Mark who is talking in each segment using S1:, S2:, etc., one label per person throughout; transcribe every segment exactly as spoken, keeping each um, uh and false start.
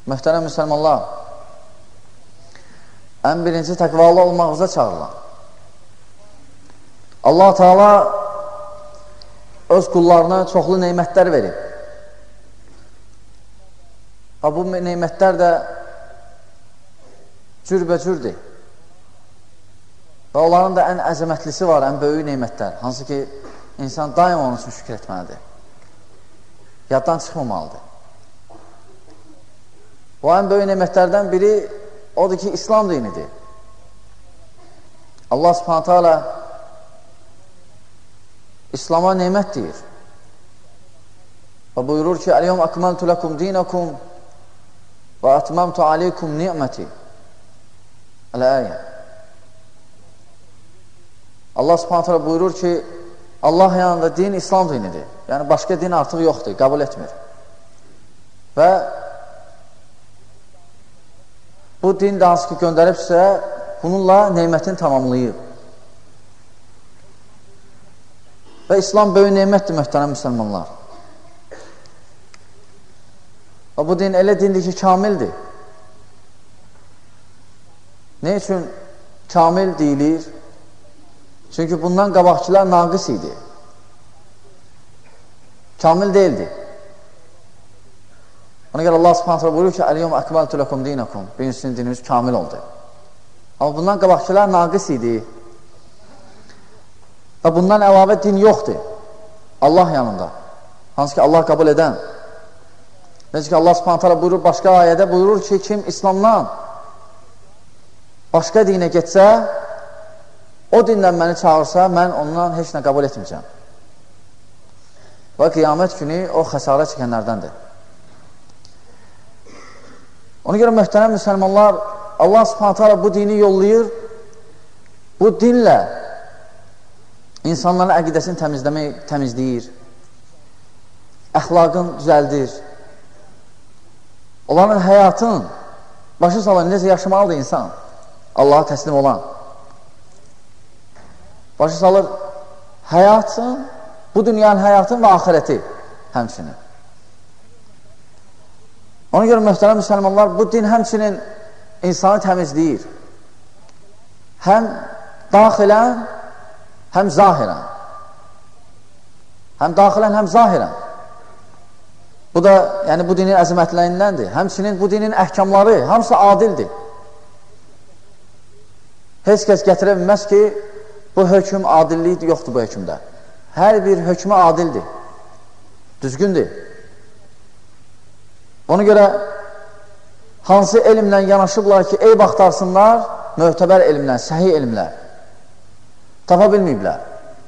S1: Möhtərəm müsəlmanlar, ən birinci təqvalı olmağıza çağırılan. Allah Teala öz qullarına çoxlu neymətlər verib. Ha, bu neymətlər də cürbəcürdür. Və onların da ən əzəmətlisi var, ən böyük neymətlər. Hansı ki, insan daim onun üçün şükür etməlidir. Yaddan çıxmamalıdır. O ən böyük neymətlərdən biri odur ki, İslam dinidir. Allah Subhanahu Teala İslam'a neymət deyir. Və buyurur ki, Əl-yevm akmaltu lakum dinakum və atmamtu aleykum ni'meti. Əl-əyə. Allah Subhanahu Teala buyurur ki, Allah yanında din İslam dinidir. Yəni, başqa din artıq yoxdur, qəbul etmir. Və bu din də hansı ki göndəribsə, bununla neymətini tamamlayıb. Və İslam böyük neymətdir, möhtərəm müsəlmanlar. Və bu din elə dindir ki, kamildir. Ne üçün kamil deyilir? Çünki bundan qabaqçılar naqis idi. Kamil deyildi. Ona görə Allah Subhanahu taala buyurur ki, "Əl-yevm akmaltu lakum dinakum." Birinci dinimiz kamil oldu. Amma bundan qabaqçılar naqis idi. Və bundan əlavə din yoxdur. Allah yanında. Hansı ki, Allah qəbul edən. Necə ki, Allah Subhanahu taala buyurur, başqa ayədə buyurur ki, kim İslamdan başqa dinə getsə, o dindən məni çağırsa, mən ondan heç nə qəbul etməyəcəm. Və qiyamət günü o xəsarə çəkənlərdəndir. Ona görə möhtərəm müsəlmanlar, Allah Subhanahu taala bu dini yollayır. Bu dinlə insanların əqidəsini təmizləmək, təmizləyir. Əxlaqın düzəldir. Onların həyatın başı salan necə yaşamalıdır insan? Allaha təslim olan. Başı salır həyatın, bu dünyanın həyatın və axirəti həmçinin. Ona görə möhtərəm müsəlmanlar, bu din həmçinin insanı təmizləyir. Həm daxilən, həm zahirən. Həm daxilən, həm zahirən. Bu da, yəni bu dinin əzəmətlərindəndir. Həmçinin bu dinin əhkamları, hamısı adildir. Heç kəs gətirə bilməz ki, bu hökm adillik yoxdur bu hökmdə. Hər bir hökmə adildir. Düzgündür. Ona görə hansı elmlə yanaşıblar ki, eyb axtarsınlar, möhtəbər elmlə, səhih elmlə tapa bilməyiblər.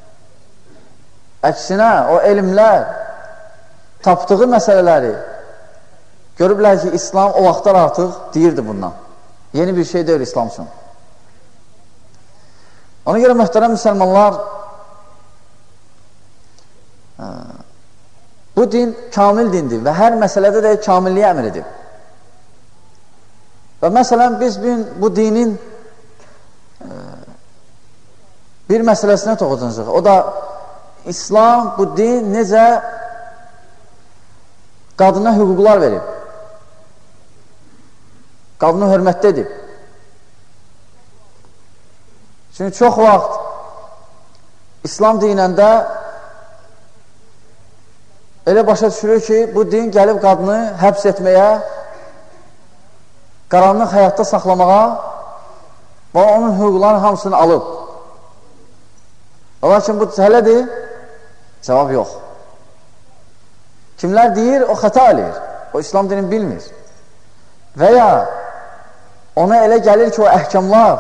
S1: Əksinə, o elmlər tapdığı məsələləri görüblər ki, İslam o vaxtlar artıq deyirdi bundan. Yeni bir şey deyil İslam üçün. Ona görə möhtərəm müsəlmanlar, bu din kamil dindir və hər məsələdə də kamilliyə əmr edib. Və məsələn, biz bu dinin bir məsələsinə toxucuncuq. O da İslam, bu din necə qadına hüquqlar verib. Qadını hörmətdə edib. Çünki çox vaxt İslam dinəndə elə başa düşürür ki, bu din gəlib qadını həbs etməyə, qaranlıq həyatda saxlamağa və onun hüquqlarının hamısını alıb. Lakin bu hələdir? Cavab yox. Kimlər deyir, o xəta eləyir. O İslam dinini bilmir. Və ya ona elə gəlir ki, o əhkamlar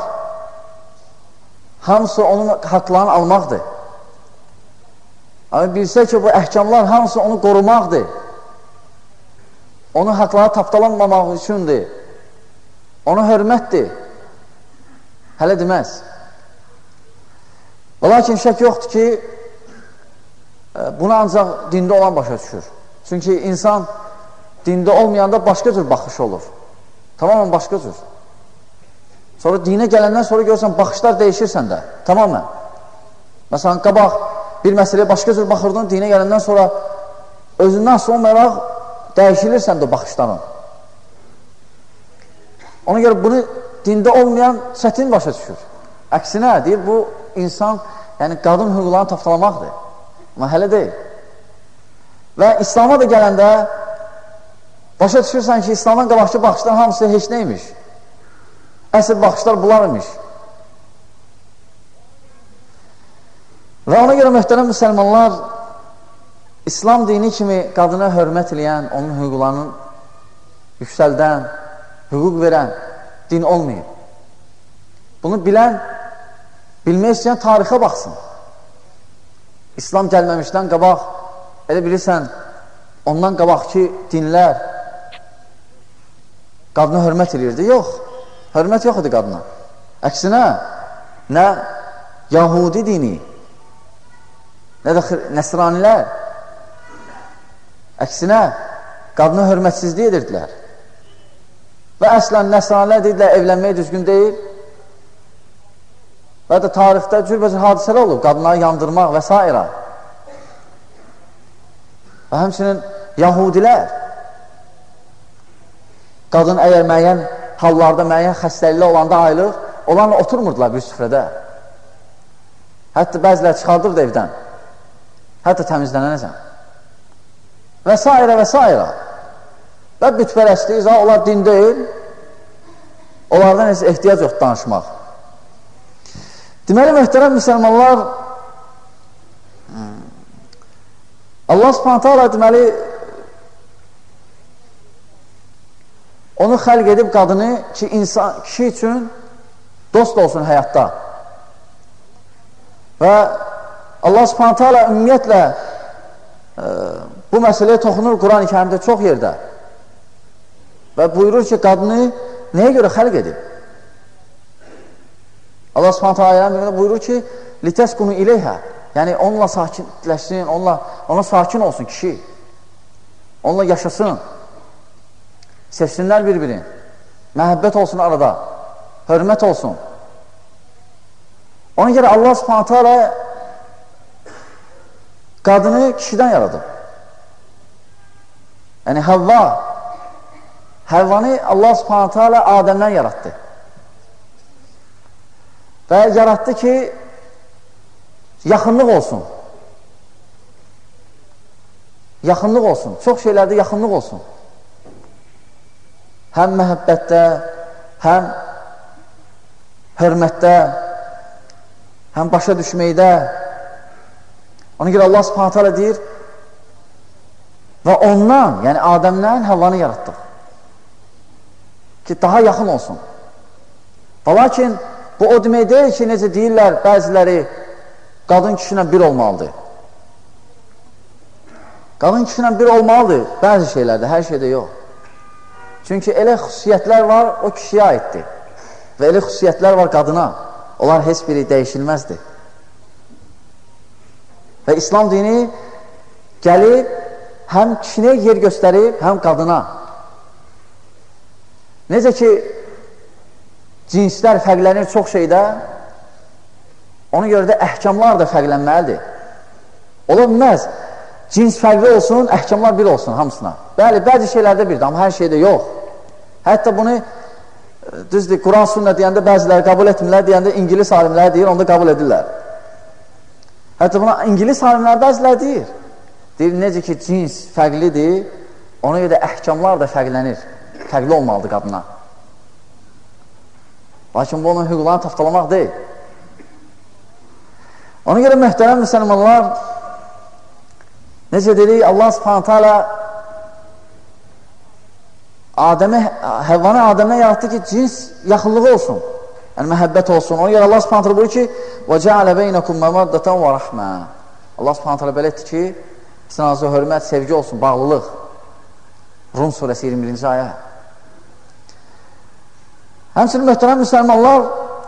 S1: hamısı onun haqlarını almaqdır. Amma bilsə ki, bu əhkamlar hamısı onu qorumaqdır. Onun haqları tapdalanmamaq üçündür. Ona hörmətdir. Hələ deməz. Lakin şək yoxdur ki, buna ancaq dində olan başa düşür. Çünki insan dində olmayanda başqa cür baxış olur. Tamamən başqa cür. Sonra dinə gələndən sonra görürsən, baxışlar dəyişir səndə. Tamamən. Məsələn, qabaq bir məsələyə başqa cür baxırdın, dinə gələndən sonra özündən sonmayaraq dəyişilir səndə baxışların. Ona görə bunu dində olmayan çətin başa düşür. Əksinə, deyir, bu insan, yəni qadın hüquqlarını tapdalamaqdır. Amma hələ deyil. Və İslama da gələndə başa düşürsən ki, İslamdan qabaqçı baxışlar hamısı heç neymiş. Əsl baxışlar bunlar imiş. Və ona görə möhtərəm müsəlmanlar, İslam dini kimi qadına hörmət eləyən, onun hüquqlarının yüksəldən, hüquq verən din olmayıb. Bunu bilən, bilmək istəyən tarixə baxsın. İslam gəlməmişdən qabaq, elə bilirsən, ondan qabaqki dinlər qadına hörmət edirdi. Yox, hörmət yox idi qadına. Əksinə, nə Yahudi dini, nə də nəsranilər, əksinə, qadına hörmətsizlik edirdilər. Və əslən nəsranilər deyirlər, evlənmək düzgün deyil. Və də tarixdə cürbəcür hadisələr olub, qadınları yandırmaq və s. Və həmçinin Yahudilər, qadın əgər müəyyən hallarda, müəyyən xəstəliklə olanda ayılır, onlarla oturmurdular bir süfrədə. Hətta bəzilər çıxardırdı evdən. Hətta təmizlənənəcən. Və s. və s. Və bütpərəstliyiz, onlar din deyil, onlardan heç ehtiyac yox danışmaq. Deməli, möhtərəm müsəlmanlar, Allah subhanətə Allah deməli, onu xəlq edib qadını ki, insan, kişi üçün dost olsun həyatda. Və Allah subhanətə Allah ümumiyyətlə e, bu məsələyə toxunur Quran-ı Kərimdə çox yerdə. Və buyurur ki, qadını nəyə görə xəlq edib? Allah subhanətə alə buyurur ki, litəskunu iləyhə, yəni onunla sakinləşsin, onunla, ona sakin olsun kişi, onunla yaşasın, sevsinlər bir-birini, məhəbbət olsun arada, hörmət olsun. Ona görə Allah subhanətə alə qadını kişidən yaradıb. Yəni Həvva, Həvvanı Allah subhanətə alə Adəmdən yaratdı. Və yaratdı ki, yaxınlıq olsun. Yaxınlıq olsun. Çox şeylərdə yaxınlıq olsun. Həm məhəbbətdə, həm hörmətdə, həm başa düşməkdə. Ona görə Allah subhanətə alə deyir, və ondan, yəni Adəmdən Həvvanı yaratdıq. Ki, daha yaxın olsun. Və lakin, bu o demək deyil ki, necə deyirlər bəziləri, qadın kişilə bir olmalıdır. Qadın kişilə bir olmalıdır bəzi şeylərdə, hər şeydə yox. Çünki elə xüsusiyyətlər var, o kişiyə aiddir. Və elə xüsusiyyətlər var qadına. Onlar heç biri dəyişilməzdir. Və İslam dini gəlib, həm kişiyə yer göstərib, həm qadına. Necə ki, cinslər fərqlənir çox şeydə, ona görə də əhkamlar da fərqlənməlidir. Ola bilməz, cins fərqli olsun, əhkamlar bir olsun hamısına. Bəli, bəzi şeylərdə birdir, amma hər şeydə yox. Hətta bunu, düzdür, Quran sünnə deyəndə bəziləri qəbul etmirlər, deyəndə İngilis alimləri deyir, onda qəbul edirlər. Hətta buna İngilis alimləri bəziləri deyir. Deyir, necə ki, cins fərqlidir, ona görə də əhkamlar da fərqlənir. Fərqli olmalıdır qadına. Lakin bu onun hüquqlarını taftalamaq deyil. Ona görə möhtərəm müsəlmanlar, necə dedik, Allah subhanətə alə Adəmə, Həvvanı Adəmə yarattı ki, cins yaxınlığı olsun. Yəni, məhəbbət olsun. Ona görə Allah subhanətə alə buyur ki, وَجَعَلَ بَيْنَكُمْ مَمَدَّةً وَرَحْمًا Allah subhanətə alə belə etdi ki, sizin hörmət, sevgi olsun, bağlılıq. Rum surəsi iyirmi birinci ayə. Həmçinin möhtərəm müsəlmanlar,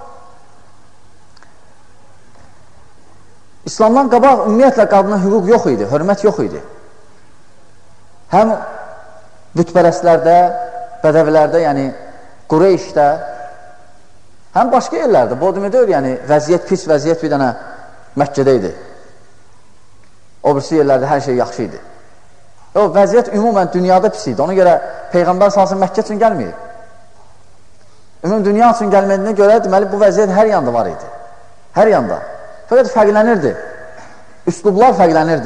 S1: İslamdan qabaq ümumiyyətlə qadına hüquq yox idi, hörmət yox idi. Həm bütpərəstlərdə, bədəvilərdə, yəni Qureyşdə, həm başqa yerlərdə, bu o demək deyil, yəni vəziyyət, pis vəziyyət bir dənə Məkkədə idi. O birisi yerlərdə hər şey yaxşı idi. O vəziyyət ümumən dünyada pis idi. Ona görə Peyğəmbər salsın Məkkə üçün gəlməyib. ümum dünya üçün gəlmədiyinə görə deməli bu vəziyyət hər yanda var idi. Hər yanda. Fəqət fərqlənirdi. Üslublar fərqlənirdi.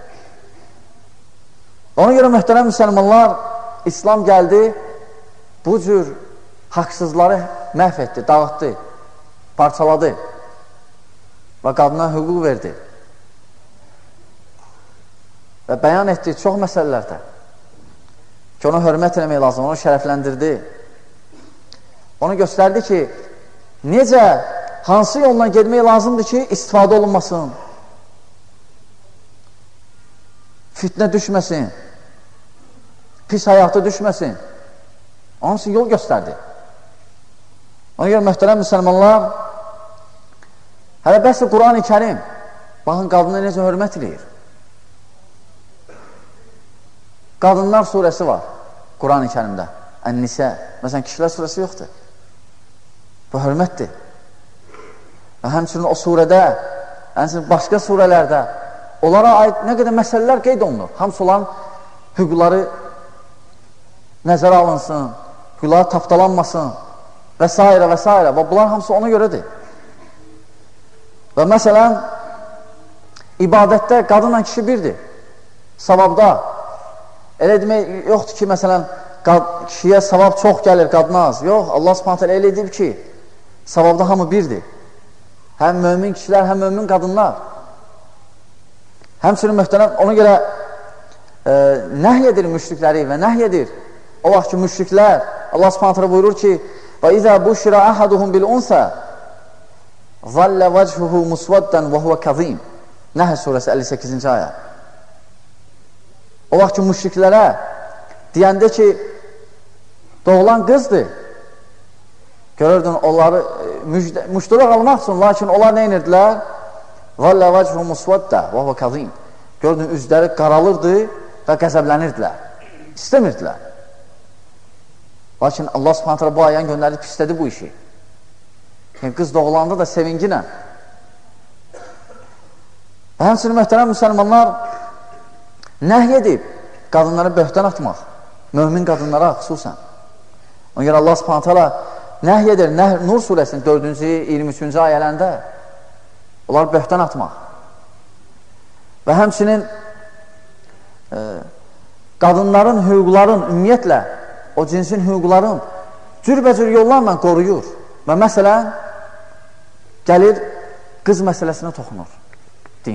S1: Ona görə möhtərəm müsəlmanlar, İslam gəldi, bu cür haqsızları məhv etdi, dağıtdı, parçaladı və qadına hüquq verdi. Və bəyan etdi çox məsələlərdə ki, ona hörmət eləmək lazım, onu şərəfləndirdi. Onu göstərdi ki, necə, hansı yolla gedmək lazımdır ki, istifadə olunmasın, fitnə düşməsin, pis həyatı düşməsin. Onun üçün yol göstərdi. Ona görə möhtərəm müsəlmanlar, hələ bəs Quran-ı Kərim, baxın, qadına necə hörmət eləyir. Qadınlar surəsi var Quran-ı Kərimdə, Ən-Nisə. Məsələn, kişilər surəsi yoxdur. Bu hörmətdir. Və həmçinin o surədə, həmçinin başqa surələrdə onlara aid nə qədər məsələlər qeyd olunur. Hamısı olan hüquqları nəzərə alınsın, hüquqları tapdalanmasın və s. və s. Və bunlar hamısı ona görədir. Və məsələn, ibadətdə qadınla kişi birdir. Savabda. Elə demək yoxdur ki, məsələn, kişiyə savab çox gəlir, qadına az. Yox, Allah Subhanahu taala elə edib ki, savabda hamı birdir. Həm mömin kişilər, həm mömin qadınlar. Həmçinin möhtərəm, ona görə e, nəhy edir müşrikləri və nəhy edir. O vaxt ki, müşriklər, Allah Subhanahu taala buyurur ki, və izə buşira ahaduhum bil unsə zallə vəchuhu musvaddan və huvə kazim. Nəhl surəsi əlli səkkizinci ayə. O vaxt ki, müşriklərə deyəndə ki, doğulan qızdır, görürdün, onları müştərək almaq üçün, lakin onlar nə inirdilər? Zallə vəchuhu musvadda və huvə kazim. Gördün, üzləri qaralırdı və qəzəblənirdilər. İstəmirdilər. Lakin Allah Subhanahu taala bu ayəni göndərdi, pislədi bu işi. Yəni, qız doğulanda da sevincinə. Və həmçinin möhtərəm müsəlmanlar nəhy edib qadınlara böhtan atmaq. Mömin qadınlara xüsusən. Ona görə Allah Subhanahu taala nəhy edir, Nur surəsinin dördüncü, iyirmi üçüncü ayələrində onlar böhtan atmaq. Və həmçinin e, qadınların hüquqların ümumiyyətlə o cinsin hüquqların cürbəcür yollarla qoruyur. Və məsələn, gəlir qız məsələsinə toxunur din.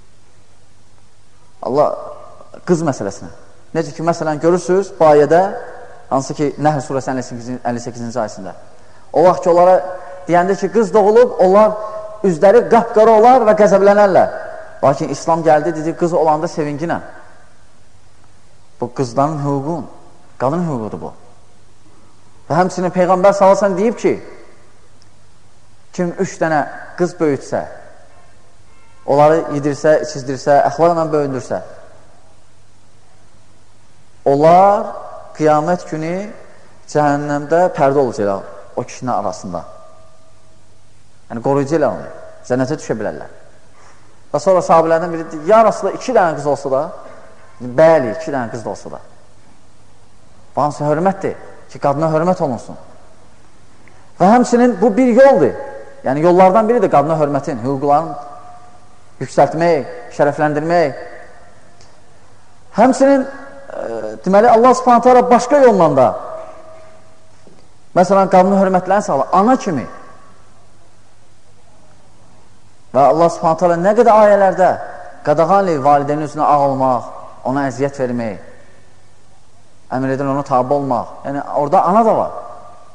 S1: Allah qız məsələsinə. Necə ki, məsələn, görürsünüz bu ayədə, hansı ki, Nəhl surəsi əlli səkkizinci ayəsində. O vaxt ki, onlara deyəndə ki, qız doğulub, onlar üzləri qapqara olar və qəzəblənərlər. Lakin İslam gəldi, dedi, qız olanda sevinginə. Bu, qızların hüququn, qadın hüququdur bu. Və həmçinin Peyğəmbər sallallahu əleyhi və səlləm deyib ki, kim üç dənə qız böyütsə, onları yedirsə, içizdirsə, əxlaqla böyündürsə, onlar qiyamət günü cəhənnəmdə pərdə olacaq o kişinin arasında. Yəni, qoruyucu elə onu, cənnətə düşə bilərlər. Və sonra sahabilərdən biri deyir, ya Rasulullah, iki dənə qız olsa da, bəli, iki dənə qız da olsa da. Bu hansı hörmətdir ki, qadına hörmət olunsun. Və həmçinin bu bir yoldur. Yəni, yollardan biridir qadına hörmətin, hüquqların yüksəltmək, şərəfləndirmək. Həmçinin, e, deməli, Allah Subhanahu taala başqa yolla da, məsələn, qadına hörmətlərini sağlar, ana kimi. Və Allah Subhanahu taala nə qədər ayələrdə qadağan eləyir valideynin üzünə ağ olmaq, ona əziyyət vermək, əmr edir ona tabi olmaq. Yəni, orada ana da var.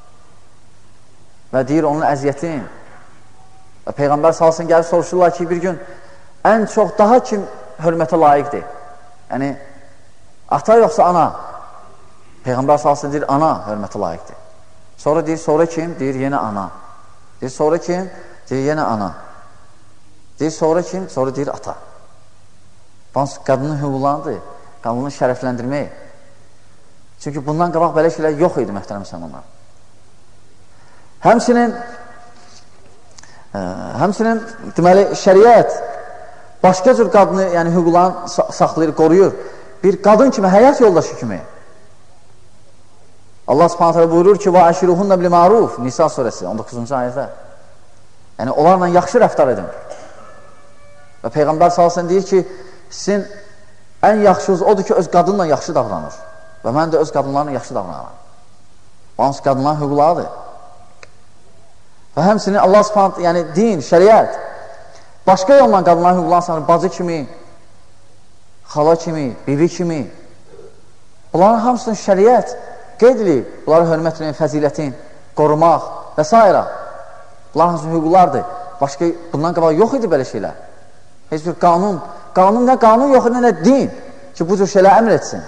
S1: Və deyir onun əziyyətin. Və Peyğəmbər salsın gəlib soruşurlar ki, bir gün ən çox daha kim hörmətə layiqdir? Yəni, ata yoxsa ana? Peyğəmbər salsın deyir, ana hörmətə layiqdir. Sonra deyir, sonra kim? Deyir, yenə ana. Deyir, sonra kim? Deyir, yenə ana. Deyir, sonra kim? Sonra deyir, ata. Hansı qadının hüquqlarıdır, qadını şərəfləndirmək. Çünki bundan qabaq belə şeylər yox idi, möhtərəm müsəlmanlar. Həmçinin ə, həmçinin deməli, şəriət başqa cür qadını, yəni hüquqlarını saxlayır, qoruyur. Bir qadın kimi, həyat yoldaşı kimi. Allah Subhanahu taala buyurur ki: "Və əşiruhunna bil ma'ruf." Nisa surəsi on doqquzuncu ayədə. Yəni onlarla yaxşı rəftar edin. Və Peyğəmbər sallallahu əleyhi və səlləm deyir ki, sizin ən yaxşınız odur ki, öz qadınla yaxşı davranır. Və mən də öz qadınlarla yaxşı davranıram. Hansı qadınların hüquqlarıdır. Və həmçinin Allah Subhanahu, yəni din, şəriət başqa yolla qadınların hüquqlarını sanır, bacı kimi, xala kimi, bibi kimi. Bunların hamısını şəriət qeyd edib, bunları hörmətin, fəzilətin, qorumaq və s. Bunlar hansı hüquqlardır. Başqa bundan qabaq yox idi belə şeylər. Heç bir qanun, qanun nə qanun yox idi, nə din ki, bu cür şeylər əmr etsin.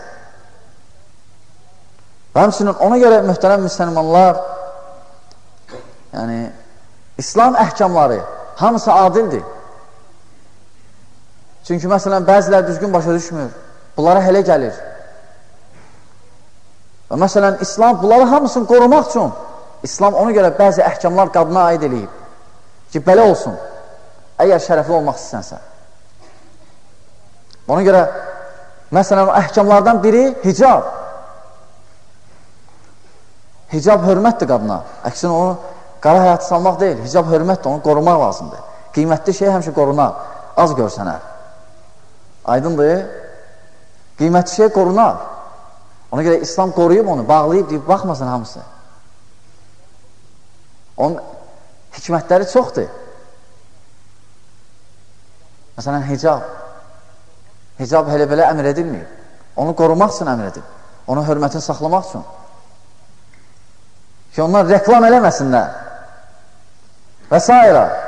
S1: Və həmçinin ona görə möhtərəm müsəlmanlar, yəni İslam əhkamları hamısı adildir. Çünki məsələn bəzilər düzgün başa düşmür, bunlara hələ gəlir. Və məsələn İslam bunları hamısını qorumaq üçün İslam ona görə bəzi əhkamlar qadına aid eləyib ki, belə olsun, əgər şərəfli olmaq istəsənsə. Ona görə məsələn əhkamlardan biri hicab. Hicab hörmətdir qadına. Əksinə onu qara həyatı salmaq deyil. Hicab hörmətdir, onu qorumaq lazımdır. Qiymətli şey həmişə qorunar, az görsənər. Aydındır? Qiymətli şey qorunar. Ona görə İslam qoruyub onu, bağlayıb deyib, baxmasın hamısı. Onun hikmətləri çoxdur. Məsələn, hicab. Hicab hələ belə əmr edilməyib. Onu qorumaq üçün əmr edib. Onun hörmətini saxlamaq üçün. Ki, onlar reklam eləməsinlər. Və s.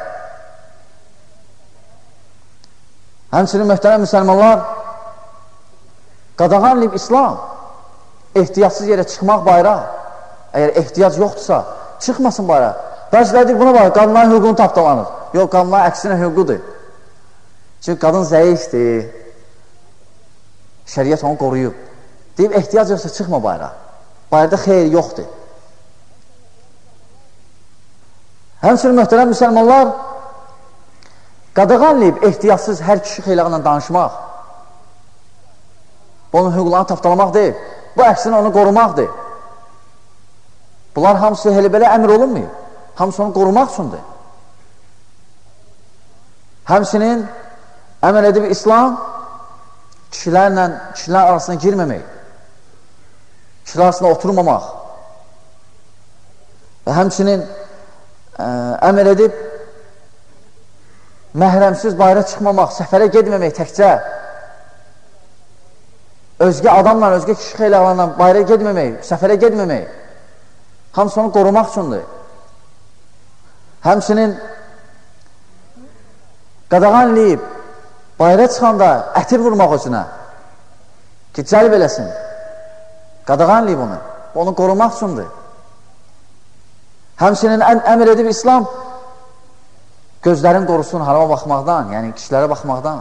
S1: Həmçinin möhtərəm müsəlmanlar, qadağanlayıb İslam ehtiyatsız yerə çıxmaq bayrağı. Əgər ehtiyac yoxdursa, çıxmasın bayrağı. Bəziləri deyir, buna bax, qadınların hüququnu tapdalanır. Yox, qadınların əksinə hüququdur. Çünki qadın zəifdir. Şəriət onu qoruyub. Deyib, ehtiyac yoxsa çıxma bayrağı. Bayraqda xeyr yoxdur. Həmçinin möhtərəm müsəlmanlar, qadağanlayıb ehtiyatsız hər kişi xeylaqla danışmaq, onun hüquqlarını tapdalamaq deyil, bu əksinə onu qorumaqdır. Bunlar hamısı elə belə əmr olunmayıb, hamısı onu qorumaq üçündür. Həmçinin əməl edib İslam kişilərlə, kişilər arasına girməmək, kişilər arasında oturmamaq və həmçinin ə, əməl edib məhrəmsiz bayra çıxmamaq, səfərə gedməmək təkcə, özgə adamla, özgə kişi xeylərlə bayra gedməmək, səfərə gedməmək, hamısı onu qorumaq üçündür. Həmçinin qadağanlayıb bayra çıxanda ətir vurmaq özünə ki, cəlb eləsin. Qadağanlayıb onu, onu qorumaq üçündür. Həmçinin əmr edib İslam gözlərin qorusun harama baxmaqdan, yəni kişilərə baxmaqdan.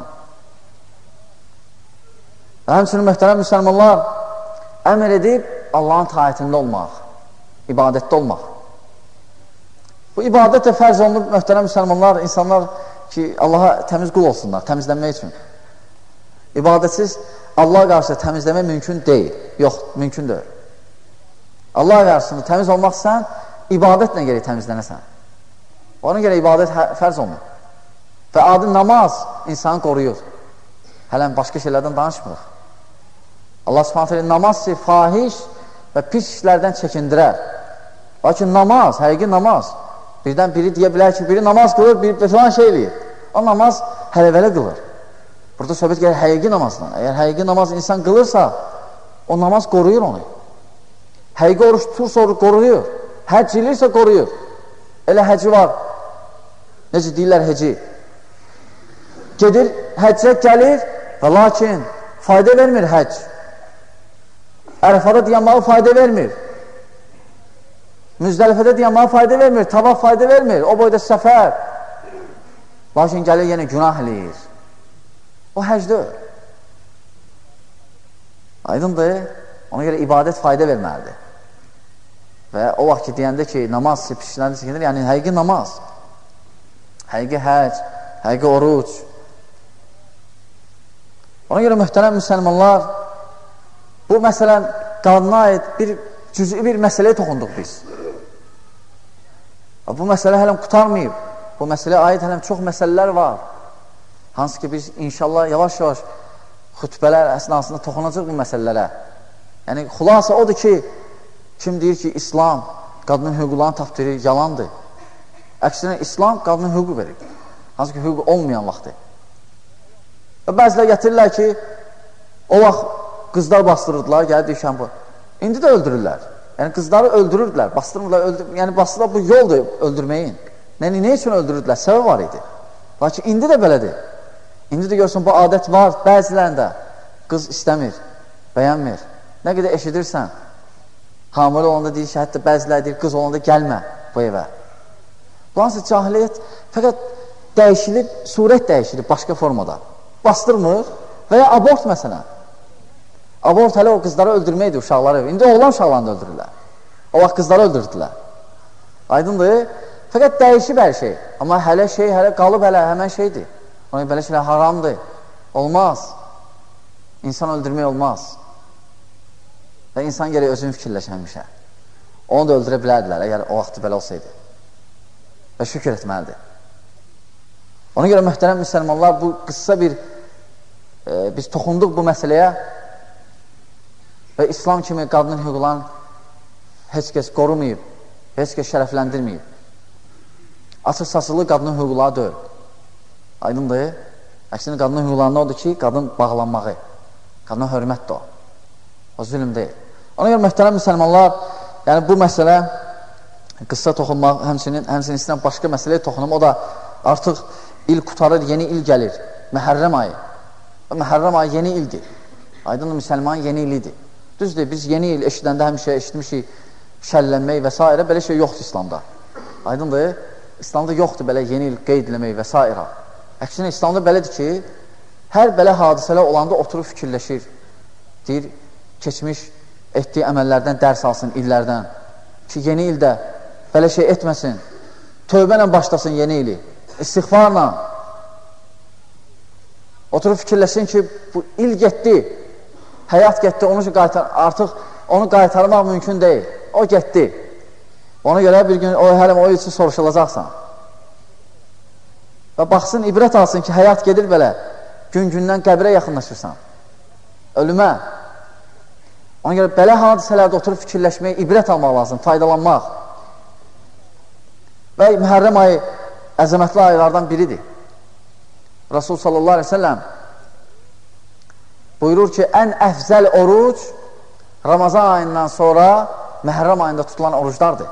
S1: Həmçinin möhtərəm müsəlmanlar əmr edib Allahın taatində olmaq, ibadətdə olmaq. Bu ibadət də fərz olunub, möhtərəm müsəlmanlar, insanlar ki, Allaha təmiz qul olsunlar, təmizlənmək üçün. İbadətsiz Allah qarşısında təmizləmək mümkün deyil. Yox, mümkün deyil. Allah qarşısında təmiz olmaq sən, ibadətlə gerək təmizlənəsən. Ona görə ibadət fərz olunur. Və adi namaz insanı qoruyur. Hələn başqa şeylərdən danışmırıq. Allah Subhanahu taala namaz fahiş və pis işlərdən çəkindirər. Lakin namaz, həqiqi namaz, birdən biri deyə bilər ki, biri namaz qılır, biri falan şey eləyir. O namaz hələvələ qılır. Burada söhbət gəlir həqiqi namazdan. Əgər həqiqi namaz insan qılırsa, o namaz qoruyur onu. Həqiqi oruç tutursa, oruç qoruyur. Həcc ilirsə qoruyur. Elə həci var. Necə deyirlər həci? Gedir, həccə gəlir və lakin fayda vermir həcc. Ərəfada dayanmağı fayda vermir. Müzdəlifədə dayanmağı fayda vermir. Tavaf fayda vermir. O boyda səfər. Lakin gəlir yenə günah eləyir. O həcdir. Aydındır. Ona görə ibadət fayda verməlidir. Və o vaxt ki, deyəndə ki, namaz pişkilərində çəkilir, yəni həqiqi namaz, həqiqi həc, həqiqi oruc. Ona görə möhtərəm müsəlmanlar, bu məsələn qadına aid bir cüz'i bir məsələyə toxunduq biz. Bu məsələ hələm qutarmayıb. Bu məsələyə aid hələm çox məsələlər var. Hansı ki, biz inşallah yavaş-yavaş xütbələr əsnasında toxunacaq bu məsələlərə. Yəni, xulasa odur ki, kim deyir ki, İslam qadının hüquqlarını tapdırır, yalandır. Əksinə, İslam qadının hüquq verir. Hansı ki, hüquq olmayan vaxtdır. Və bəzilər gətirirlər ki, o vaxt qızlar bastırırdılar, gəlir deyişən bu. İndi də öldürürlər. Yəni, qızları öldürürdülər, bastırmırlar, öldür... yəni, bastırırlar, bu yoldur öldürməyin. Yəni, nə üçün öldürürdülər? Səbəb var idi. Lakin indi də belədir. İndi də görsən, bu adət var, bəzilərində qız istəmir, bəyənmir. Nə qədər eşidirsən, hamilə olanda deyir ki, hətta bəzilər deyir, qız olanda gəlmə bu evə. Bu hansı cahiliyyət fəqət dəyişilib, surət dəyişilib başqa formada. Bastırmır və ya abort məsələn. Abort hələ o qızları öldürməkdir uşaqları. İndi oğlan uşaqlarını da öldürürlər. O vaxt qızları öldürdülər. Aydındır? Fəqət dəyişib hər şey. Amma hələ şey, hələ qalıb hələ həmən şeydir. Ona belə şeylər haramdır. Olmaz. İnsan öldürmək olmaz. Və insan gərək özünü fikirləşəmişə. Onu da öldürə bilərdilər, əgər o vaxtı belə olsaydı. Və şükür etməlidir. Ona görə möhtərəm müsəlmanlar, bu qısa bir e, biz toxunduq bu məsələyə və İslam kimi qadının hüquqlarını heç kəs qorumayıb, heç kəs şərəfləndirməyib. Açıq-saçılı qadının hüquqları deyil. Aydındır. Əksinə qadının hüquqlarında odur ki, qadın bağlanmağı, qadına hörmətdir o. O zülm deyil. Ona görə möhtərəm müsəlmanlar, yəni bu məsələ qısa toxunmaq, həmçinin, həmçinin istəyən başqa məsələyə toxunum, o da artıq il qutarır, yeni il gəlir. Məhərrəm ayı. Məhərrəm ayı yeni ildir. Aydındır, müsəlmanın yeni ilidir. Düzdür, biz yeni il eşidəndə həmişə eşitmişik şəllənmək və s. Belə şey yoxdur İslamda. Aydındır, İslamda yoxdur belə yeni il qeyd eləmək və s. Əksinə, İslamda belədir ki, hər belə hadisələr olanda oturub fikirləşir. Deyir, keçmiş etdiyi əməllərdən dərs alsın illərdən ki, yeni ildə belə şey etməsin. Tövbə ilə başlasın yeni ili. İstiğfarla. Oturub fikirləşin ki, bu il getdi, həyat getdi, onu qaytar, artıq onu qaytarmaq mümkün deyil. O getdi. Ona görə bir gün o, hələm o üçün soruşulacaqsan. Və baxsın, ibrət alsın ki, həyat gedir belə. Gün-gündən qəbrə yaxınlaşırsan. Ölümə. Ona görə belə hadisələrdə oturub fikirləşməyə ibrət almaq lazım, faydalanmaq. Və Məhərrəm ayı əzəmətli aylardan biridir. Rasul sallallahu aleyhi ve sellem buyurur ki, ən əfzəl oruc Ramazan ayından sonra Məhərrəm ayında tutulan oruclardır.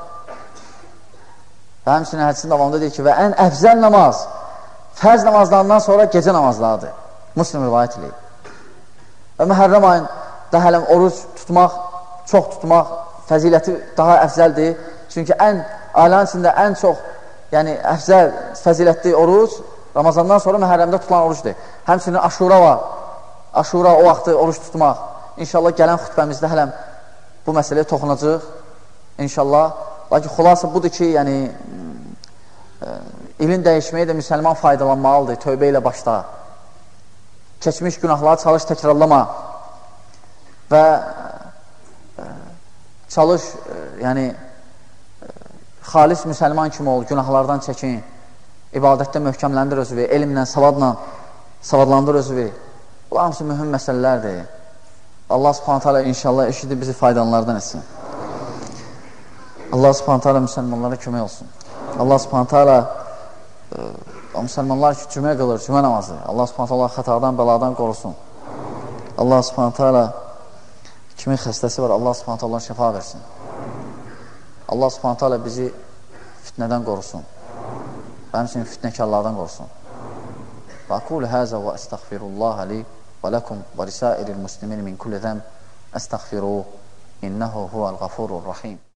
S1: Və həmçinin hədisinin davamında deyir ki, və ən əfzəl namaz fərz namazlarından sonra gecə namazlarıdır. Müslim rivayət edir. Və Məhərrəm ayında hələm oruc tutmaq, çox tutmaq fəziləti daha əfzəldir. Çünki ən, ailənin içində ən çox, yəni əfzəl, fəzilətli oruc Ramazandan sonra Məhərrəmdə tutulan orucdur. Həmçinin aşura var. Aşura o vaxtı oruc tutmaq. İnşallah gələn xütbəmizdə hələm bu məsələyə toxunacaq. İnşallah. Lakin xulasa budur ki, yəni e, ilin dəyişməyi də müsəlman faydalanmalıdır, tövbə ilə başda. Keçmiş günahları çalış, təkrarlama və e, çalış, e, yəni e, xalis müsəlman kimi ol, günahlardan çəkin, ibadətdə möhkəmləndir özü, elmlə, savadla savadlandır özü. Bunlar hamısı mühüm məsələlərdir. Allah subhanət hələ inşallah eşidib bizi faydalanlardan etsin. Allah subhanət hələ müsəlmanlara kömək olsun. Allah subhanət hələ o müsəlmanlar ki, cümə qılır, cümə namazı. Allah subhanət hələ xətadan, bəladan qorusun. Allah subhanət hələ kimin xəstəsi var, Allah subhanət hələ şəfa versin. Allah subhanət hələ bizi fitnədən qorusun. Və həmçinin fitnəkarlardan qorusun. Və aqulu həzə və əstəğfirullaha li və ləkum və risairil muslimin min kulli zəm əstəğfiruhu innəhu huvəl qafurur rahim.